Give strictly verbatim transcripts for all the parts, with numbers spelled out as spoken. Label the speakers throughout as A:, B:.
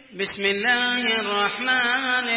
A: بسم الله الرحمن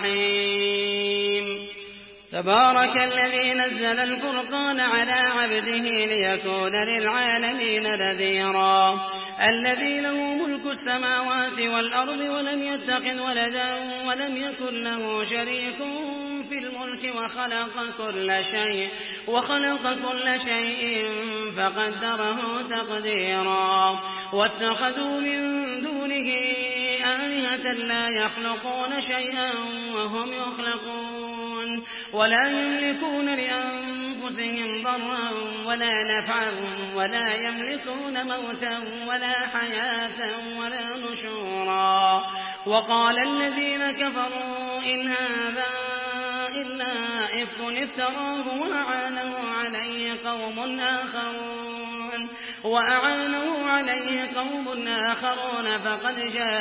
A: الرحيم تبارك الذي نزل الفرقان على عبده ليكون للعالمين نذيرا الذي له ملك السماوات والأرض ولم يتخذ ولدا ولم يكن له شريك في الملك وخلق كل شيء وخلق كل شيء فقدره تقديرا واتخذوا من دونه آلهة لا يخلقون شيئا وهم يخلقون ولا يملكون لأنفسهم ضرا ولا نفعا ولا يملكون موتا ولا حياة ولا نشورا وقال الذين كفروا إن هذا إلا إفك افتراه وأعانه عليه قوم آخرون وأعانه عليه قوم آخرون فقد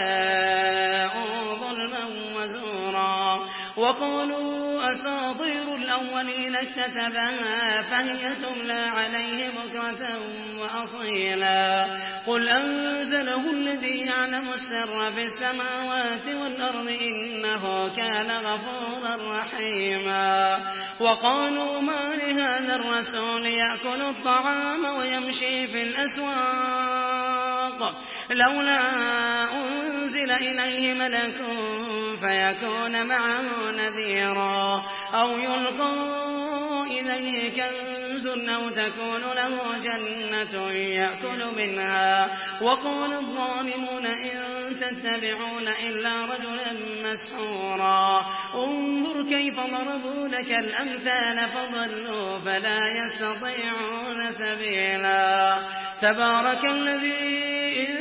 A: جاءوا ظلما وزورا وقالوا أساطير الأولين اكتتبها فهي تملى عليه بكرة وأصيلا قل أنزله الذي يعلم السر في السماوات والأرض إنه كان غفورا رحيما وقالوا ما لهذا الرسول يأكل الطعام ويمشي في الأسواق لولا أنزل إليه ملك فيكون معه نذيرا أو يلقى إليه كنز أو تكون له جنة يأكل منها وقال الظالمون إن تتبعون إلا رجلا مسحورا انظر كيف ضربوا لك الأمثال فضلوا فلا يستطيعون سبيلا تبارك الذي إن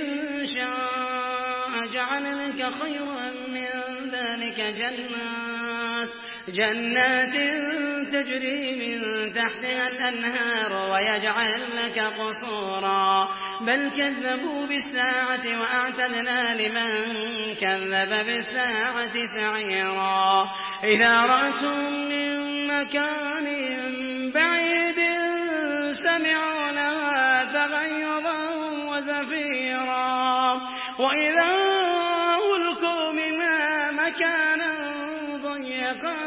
A: شاء جعل لك خيرا من ذلك جنات جنات تجري من تحتها الأنهار ويجعل لك قصورا بل كذبوا بالساعة وأعتدنا لمن كذب بالساعة سعيرا إذا رأتهم من مكان بعيد سمعوا لها تغيظا وزفيرا وإذا ألقوا منها مكانا ضيقا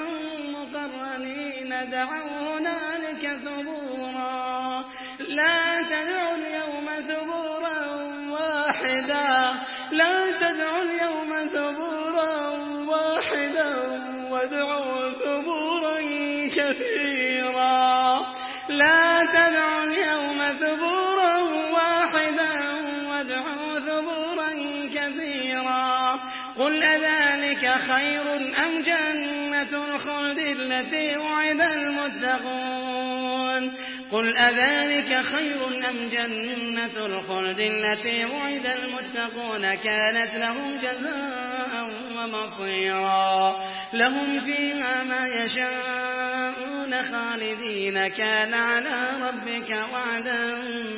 A: مقرنين دعوا هنالك ثبورا لا تدعوا اليوم ثبورا واحدا لا تدعوا اليوم ثبورا واحدا وادعوا ثبورا كثيرا لا تدعوا اليوم ثبورا واحدا وادعوا ثبورا كثيرا قل أذلك خير أم جنة الخلد التي وعد المتقون قل أذلك خير أم جنة الخلد التي وعد المتقون كانت لهم جزاء ومصيرا لهم فيها ما يشاءون خالدين كان على ربك وعدا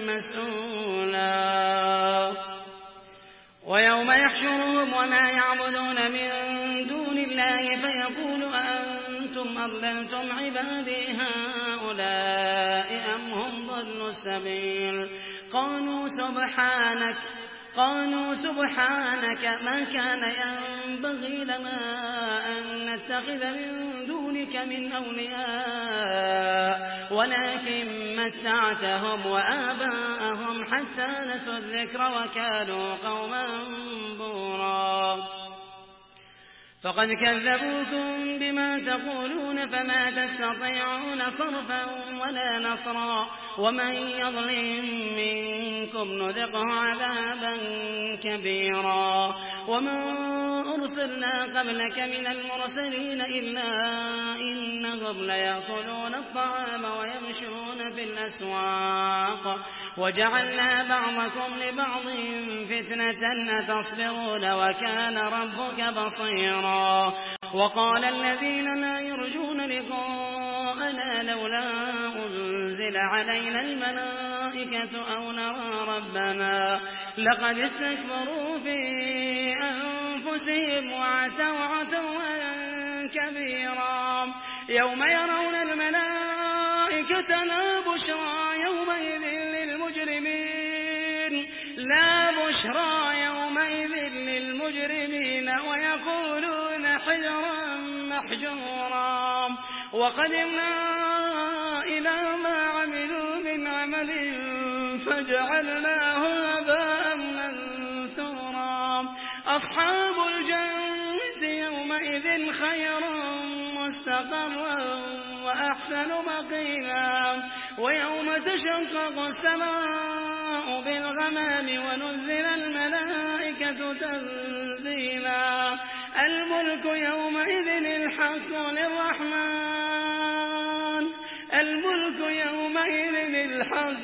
A: مسئولا ويوم يحشرهم وما يعبدون من دون الله فيقول أأنتم أضللتم عبادي هؤلاء أم هم ضلوا السبيل قالوا سبحانك قالوا سبحانك ما كان ينبغي لنا أن نتخذ من دونك من أولياء ولكن متعتهم وآباءهم حتى نسوا الذكر وكانوا قوما بورا فقد كذبوكم بما تقولون فما تستطيعون صرفا ولا نصرا ومن يظلم منكم نذقه عذابا كبيرا وما أرسلنا قبلك من المرسلين إلا إنهم ليأكلون الطعام ويمشون في الأسواق وجعلنا بعضكم لبعض فتنة أتصبرون وكان ربك بصيرا وقال الذين لا يرجون لقاءنا لولا أنزل علينا الملائكة أو نرى ربنا لقد استكبروا في أنفسهم وعتوا عتوا كبيرا يوم يرون الملائكة لا بشرى يومئذ للمجرمين لا بشرى يومئذ للمجرمين المجرمين ويقولون حجرا محجورا وقدمنا إلى ما عملوا من عمل فجعلناه هباء منثورا أصحاب الجنة يومئذ خير مستقرا وأحسن مقيلا ويوم تشقق السماء بالغمام ونزل الملائكة تنزيلا الملك يومئذ الحق للرحمن الملك يومئذ الحق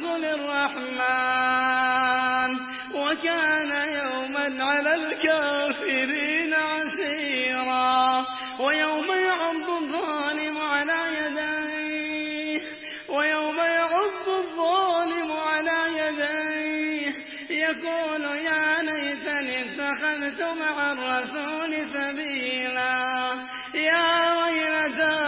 A: للرحمن وكان يوما على الكافرين عسيرا ويوم يعض الظالم على يديه ويوم يعض الظالم على يديه يقول يا ليتني اتخذت مع الرسول سبيلا يا ويلتى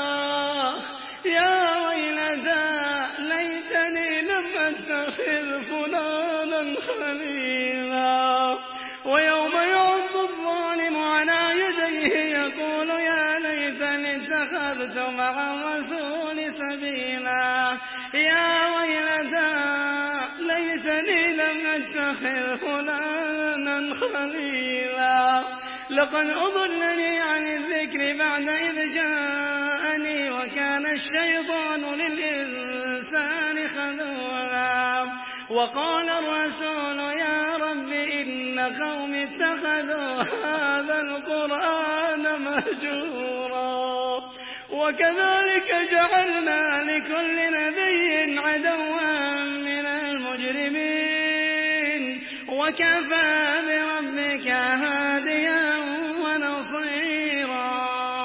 A: يا ويلتى ليتني لم أتخذ فلانا خليلا ويوم يعض الظالم على يديه يقول يا ليتني اتخذت مع الرسول سبيلا يا ويلتى ليتني لم أتخذ فلانا خليلا لقد أضلني عن الذكر بعد إذ جاءني وكان الشيطان للإنسان خذولا وقال الرسول يا رب إن قوم اتخذوا هذا القرآن مهجورا وكذلك جعلنا لكل نبي عدوا من المجرمين وكفى بربك هاديا ونصيرا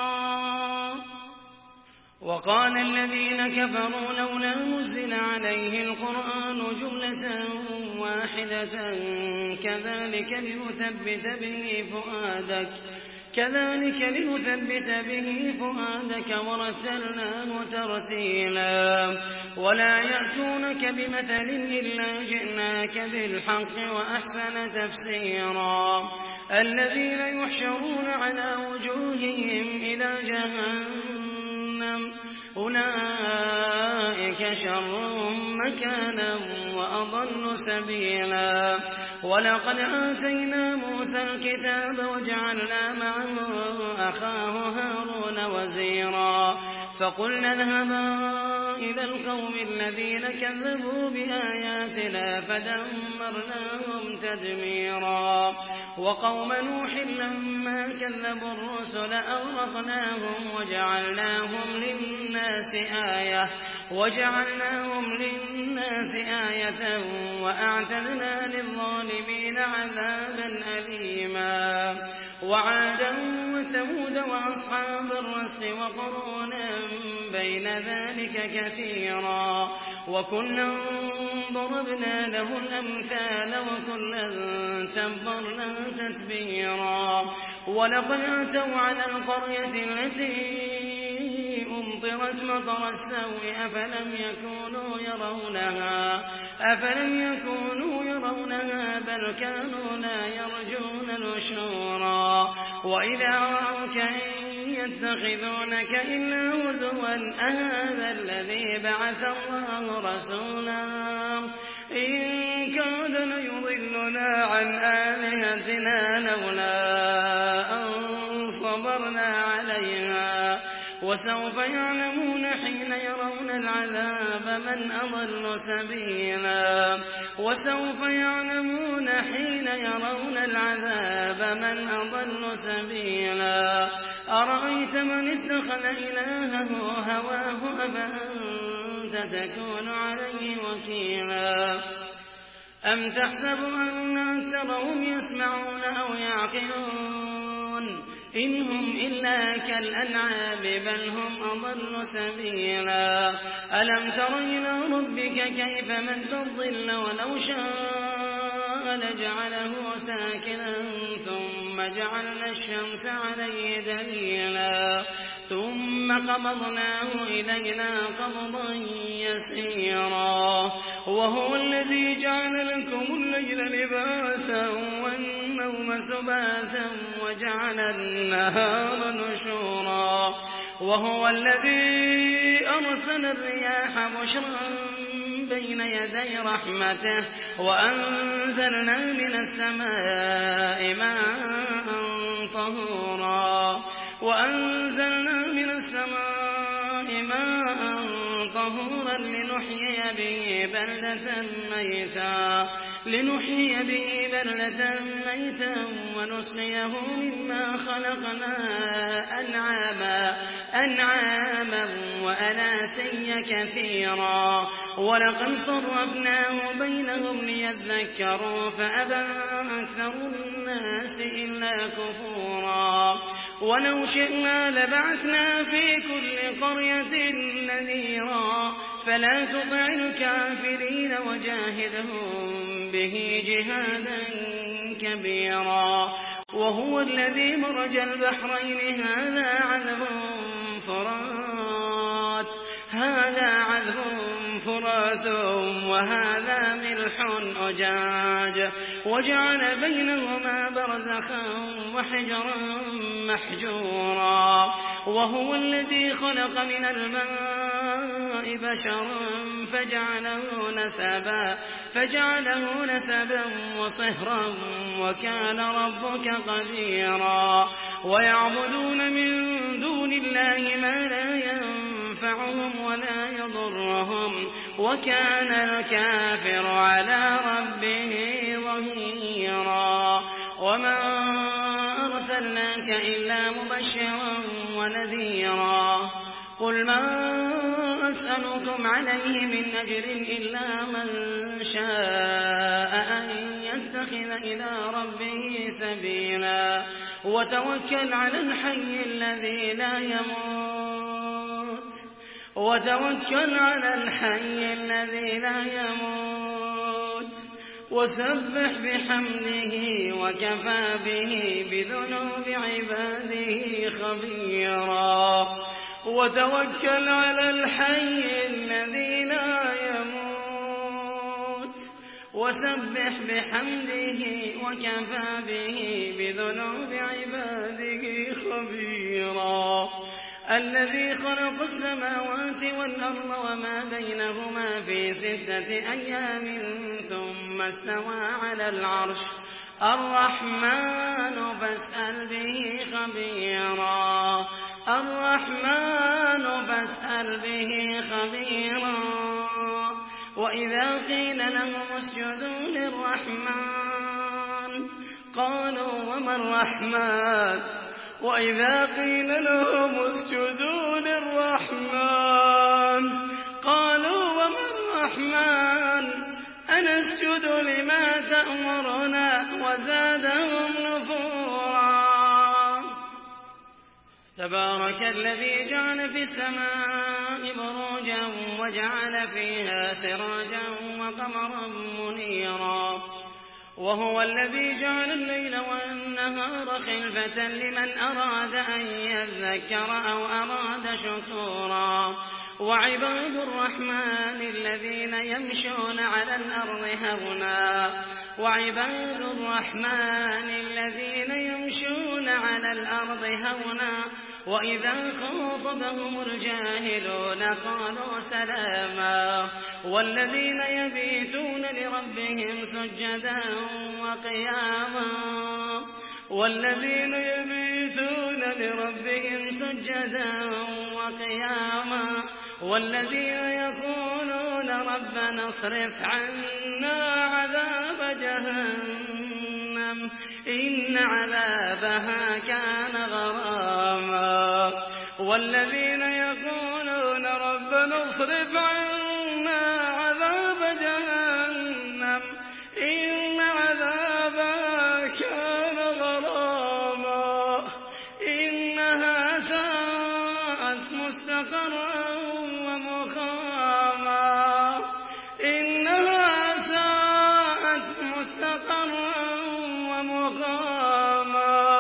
A: وقال الذين كفروا لولا نزل عليه القرآن جملة واحدة كذلك لنثبت به فؤادك كذلك لنثبت به فؤادك ورتلناه ترتيلا ولا يأتونك بمثل إلا جئناك بالحق وأحسن تفسيرا الذين يحشرون على وجوههم إلى جهنم أولئك شر مكانا وأضل سبيلا ولقد آتينا موسى الكتاب وجعلنا معه أخاه هارون وزيرا فقلنا اذهبا إلى القوم الذين كذبوا بآياتنا فدمرناهم تدميرا وقوم نوح لما كذبوا الرسل أغرقناهم وجعلناهم للناس آية وجعلناهم للناس آية وأعتدنا للظالمين عذابا أليما وعادا وثمود وأصحاب الرس وقرونا بين ذلك كثيرا وكلا ضربنا له الأمثال وكلا تبرنا تتبيرا ولقد أتوا على القرية التي أمطرت مطر السوء أفلم يكونوا يرونها أفلم يكونوا يرونها بل كانوا لا يرجون نشورا وإذا رأوك إن يتخذونك إلا هزوا أهذا الذي بعث الله رسولا إن كاد ليضلنا عن آلهتنا لولا أن صبرنا عليها وسوف يعلمون حين يرون العذاب من أضل سبيلا وسوف يعلمون حين يرون العذاب من أضل سبيلا أرأيت من اتخذ إلهه هواه أفأنت تكون عليه وكيلا أم تحسب أن أكثرهم يسمعون أو يعقلون إن هم إلا كالأنعام بل هم أضل سبيلا ألم تر إلى ربك كيف مد الظل ولو شاء لجعله ساكنا ثم ثم جعلنا الشمس عليه دليلا ثم قبضناه إلينا قبضا يسيرا وهو الذي جعل لكم الليل لباسا والنوم سباتا وجعل النهار نشورا وهو الذي أرسل الرياح بشرا بين يدي رحمته وأنزلنا من السماء ماء طهورا وأنزلنا من السماء ماء طهورا لنحيي به بلدة ميتا لنحيي به بلدة ميتا ونسقيه مما خلقنا أنعاما أنعاما وأناسيا كثيرا ولقد صرفناه بينهم ليذكروا فأبى أكثر الناس إلا كفورا ولو شئنا لبعثنا في كل قرية نذيرا فلا تطع الكافرين وجاهدهم به جهادا كبيرا وهو الذي مرج البحرين هذا عذب فرات هذا عذب فرات وهذا ملح أجاج وجعل بينهما برزخا وحجرا محجورا وهو الذي خلق من الماء بشرا فجعله نسبا فجعله نسبا وصهرا وكان ربك قديرا ويعبدون من دون الله ما لا ينفعهم ولا يضرهم وكان الكافر على ربه ظهيرا وما أرسلناك إلا مبشرا ونذيرا قل ما أسألكم عليه من أجر إلا من شاء أن يتخذ إلى ربه سبيلا وتوكل على الحي الذي لا يموت وتوكل على الحي الذي لا يموت وسبح بحمده وكفى به بذنوب عباده خبيرا وتوكل على الحي الذي لا يموت وسبح بحمده وكفى به بذنوب عباده خبيرا الذي خلق السماوات والأرض وما بينهما في ستة أيام ثم استوى على العرش الرحمن فاسأل به خبيرا الرحمن فاسأل به خبيرا وإذا قيل لهم اسجدوا للرحمن قالوا وما الرحمن وإذا قيل لهم اسجدوا للرحمن قالوا وما الرحمن أنسجد لما تأمرنا وزادهم نفورا تبارك الذي جعل في السماء بروجا وجعل فيها سراجا وقمرا منيرا وهو الذي جعل الليل والنهار خلفة لمن أراد أن يذكر أو أراد شكورا وعباد الرحمن الذين يمشون على الأرض هونا وعباد الرحمن الذين يمشون على الأرض هونا وإذا خاطبهم الجاهلون قالوا سلاما والذين يبيتون لربهم سجدا وقياما والذين يبيتون لربهم سجدا وقياما والذين يقولون ربنا اصرف عنا عذاب جهنم إن عذابها كان غراما والذين يقولون ربنا اصرف عنا عذاب جهنم إن عذابها كان غراما إنها ساءت مستقرا ومقاما إنها ساءت مستقرا ومقاما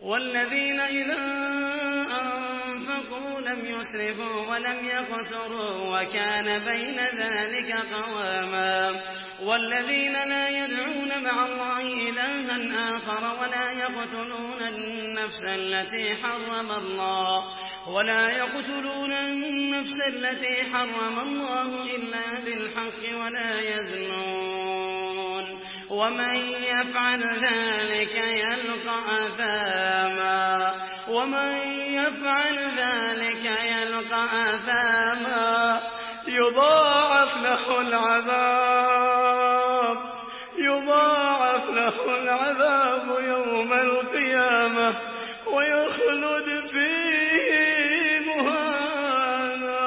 A: والذين إذا أنفقوا لم يسرفوا ولم يقتروا وكان بين ذلك قواما والذين لا يدعون مع الله إلها آخر ولا يقتلون النفس التي حرم الله ولا يقتلون النفس التي حرم الله إلا بالحق ولا يزنون ومن يفعل ذلك يلقى أثاما ومن يفعل ذلك يلقى أثاما يضاعف له العذاب يضاعف له العذاب يوم القيامة ويخلد فيه مهانا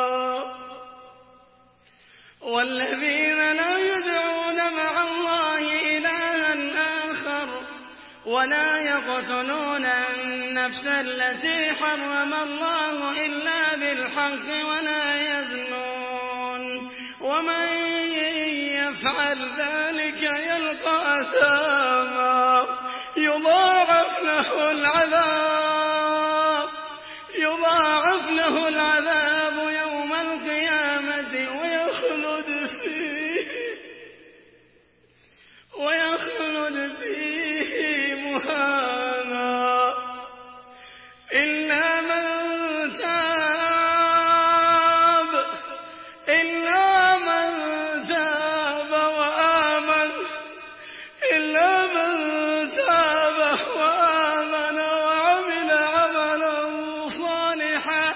A: والذين لا يدعون مع الله إلها آخر ولا يقتلون النفس التي حرم الله إلا بالحق ولا يزنون ومن يفعل ذلك يلقى أثاما يضاعف له العذاب يضاعف له العذاب يوم القيامة ويخلد فيه ويخلد فيه مهانا إلا من تاب إلا من تاب وآمن إلا من تاب وآمن وعمل عملا صالحا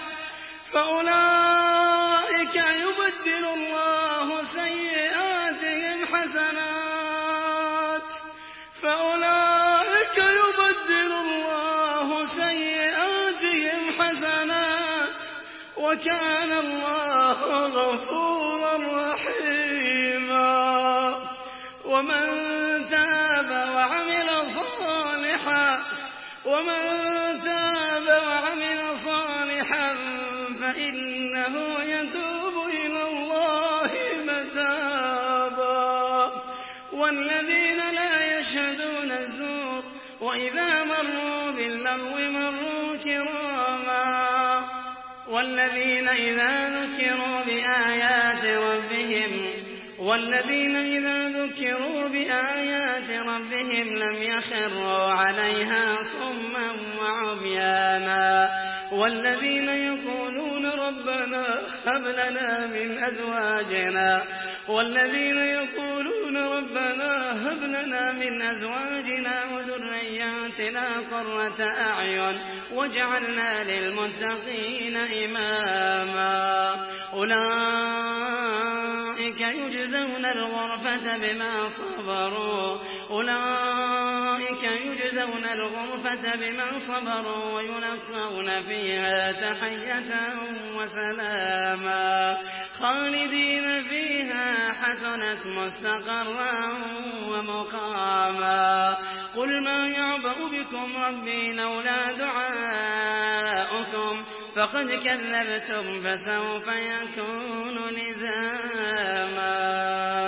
A: فأولئك يبدل الله سيئاتهم حسنات فأولئك يبدل الله سيئاتهم حسنات وكان الله غفورا رحيما ومن تاب وعمل صالحا ومن تاب وعمل صالحا فإنه يتوب إلى الله متابا والذين لا يشهدون الزور وإذا مروا باللغو مروا كراما والذين إذا ذكروا بآيات ربهم والذين إذا ذكروا بآيات ربهم لم يخروا عليها صما وعميانا والذين يقولون ربنا هب لنا من أزواجنا والذين يقولون ربنا هب لنا من أزواجنا وذرياتنا قرة أعين واجعلنا للمتقين إماما أولئك يجزون الغرفة بما صبروا أولئك يجزون الغرفة بما صبروا ويلقون فيها تحية وسلاما خالدين فيها حسنت مستقرا ومقاما قل ما يعبأ بكم ربي لولا دعاؤكم فقد كذبتم فسوف يكون لزاما